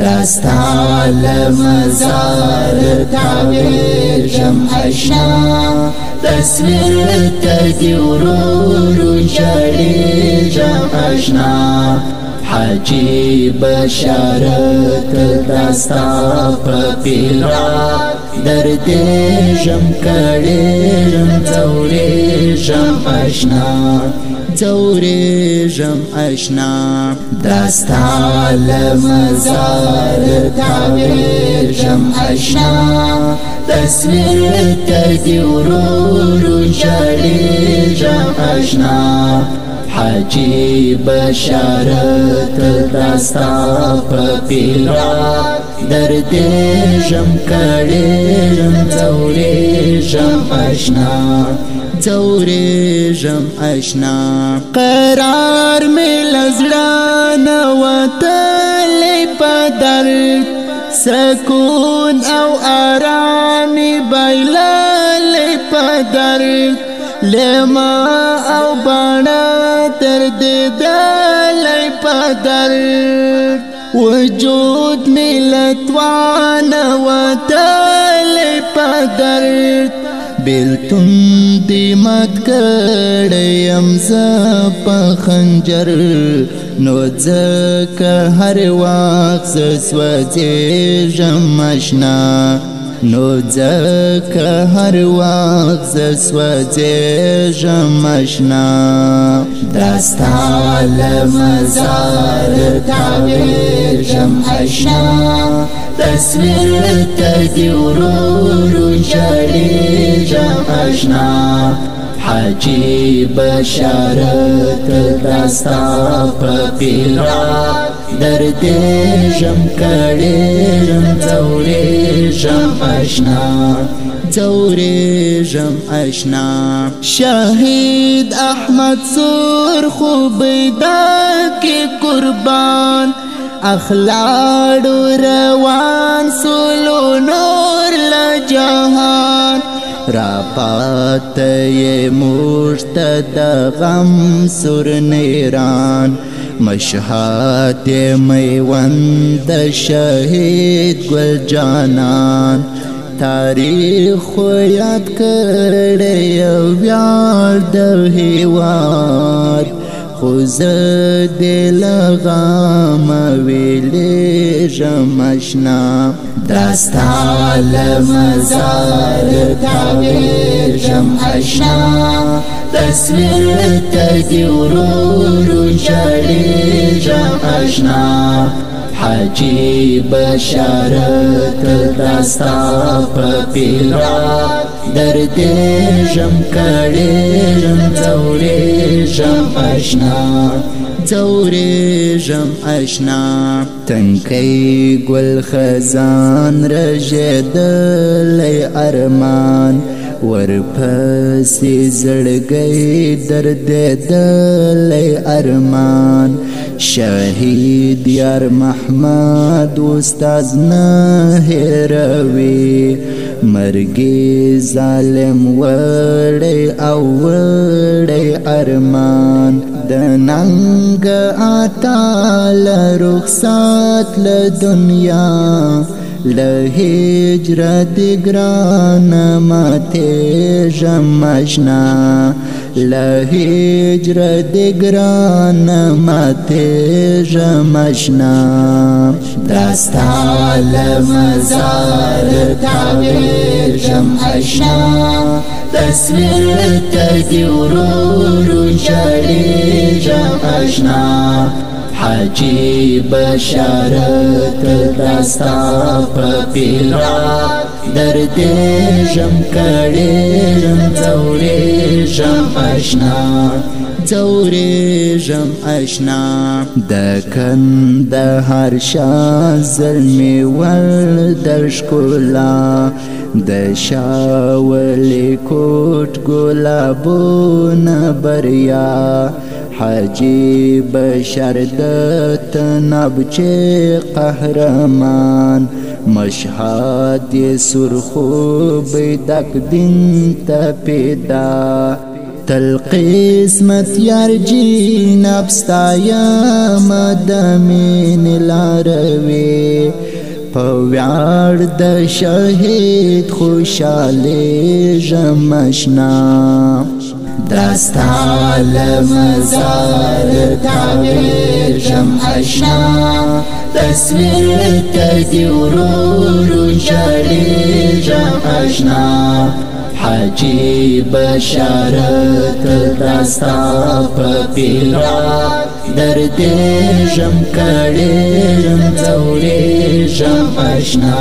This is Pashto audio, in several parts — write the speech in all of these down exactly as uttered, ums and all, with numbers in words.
داستا لمزار تعبیر جم اشنا تصویر تدی ورورو جړی جم اشنا حاجی بشارت داستا پپیرا درد جم کړي جم زوري جم اشنا زوري جم اشنا داستا لمزار تعبیر جم اشنا تصویر تدی ورورو جړی جم اشنا حاجی بشارت داستا پپیرا درد جم کړي جم زوري جم اشنا زوري جم اشنا قرار مل زړه نوتل پدر سکون او آرامی بایلل پدر لما او بانا تر دیدل پدر وجود ملتوان وتل پدر بیلتون دی مات کړم ز په خنجر نو ځکه هر وخت سوځې ژم اشنا نو ځکه هر وخت سوځې ژم اشنا داستا لمزار تعبیر جم اشنا تصویر تدی ورورو جړی جم اشنا حاجی بشارت داستا پپیرا درد جم کړي جم زوري جم اشنا زوري جم اشنا شهید احمد سور خوب دا کی قربان اخلاق روان سولو نور لجهان را پاته مشتد غم سر نیران مشهد میوند شهید گل جانان تاریخ یاد کړي ویار د هیواد خوز دل غام ویلی جم اشنا داستا لمزار تعبیر جم اشنا تصویر تدی ورورو جړی جم اشنا حاجی بشارت داستا پپیرا درد جم کړي جم زوري جم اشنا زوري جم اشنا تنکی گل خزان رژدل ارمان ورپسی زړګي درد دل ارمان شهید یار محمد استاد نه هروي مرګي ظالم وړي او وړي ارمان د ننګ اتال رخصت له دنیا له هجرت ګران ماته ژم اشنا له هجرت ګران ماته ژم اشنا داستا لمزار تعبیر جم اشنا تصویر تدی ورورو جړی جم اشنا حاجی بشارت داستا پپیرا درد جم کړي جم زوري جم اشنا زوري جم اشنا د کند هر شاه زلمی ول در شکولا د شاول کوټ ګلابونه بریا حاجی بشارت نبچه قهرمان مشهد سرخو بیدک دین تا پیدا تل قسمت یار جینب ستایم د مینې لاروي په ویاړ د شهید خوشحالیږم اشنا دستا له مزار تاویږم اشنا تصویر ته دې ورو ورو ژړېږم اشنا حاجی بشارت دستا په پیرات دردېږم کړېږم ځورېږم اشنا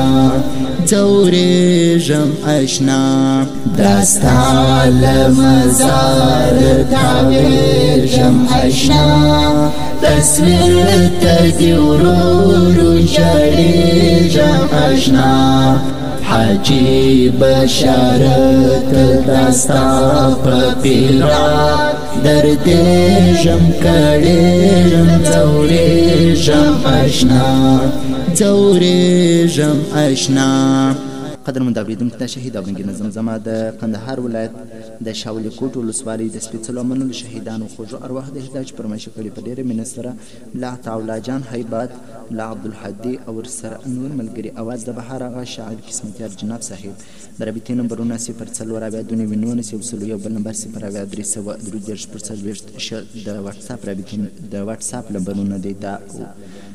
ځورېږم اشنا دستا له مزار تاویږم اشنا تصویر ته دې ورو ورو ژړېږم اشنا حاجی بشارت دستا په پیرات دردېږم کړېږم ځورېږم اشنا ځورېږم اشنا. قدرمن اوریدونکو دا شهید اورنګي نظم زما د قندهار ولایت د شاولی کوټ ولسوالۍ د سپېڅلو منلو د شهیدانو خوږو ارواح د هدایت فرمایش کړي په ډېره مینه سره ملا عطاالله جان هیبت، ملا عبدالحدي او ورسره نور ملګري اواز د بهار آغا شاعر قسمتیار جناب صاحب د رابطې نمبرونه صفر څلور اویا دوه نوي نولس یو سلو یو بل نمبر صفر اویا درې سوه درې دېرش پر څلوېښت د وټساپ رابطې د وټساپ نمبرونه دی دا